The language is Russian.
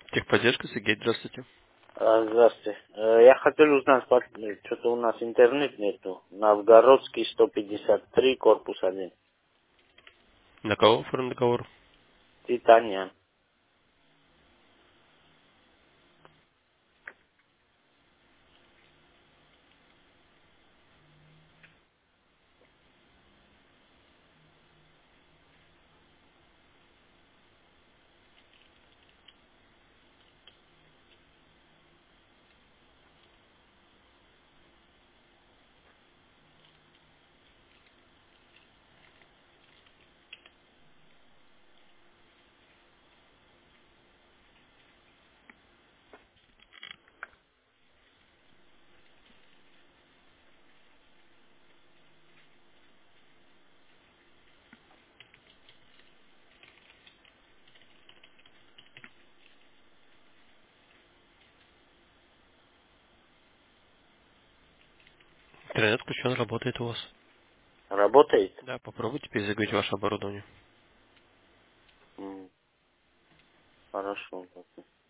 Техподдержка, Сергей, здравствуйте. Здравствуйте. Я хотел узнать, что-то у нас интернет нету. Новгородский 153, корпус 1. На кого оформлен договор? Титаниан. Интернет включен, работает у вас. Работает? Да, попробуйте перезагрузить ваше оборудование. М, Хорошо.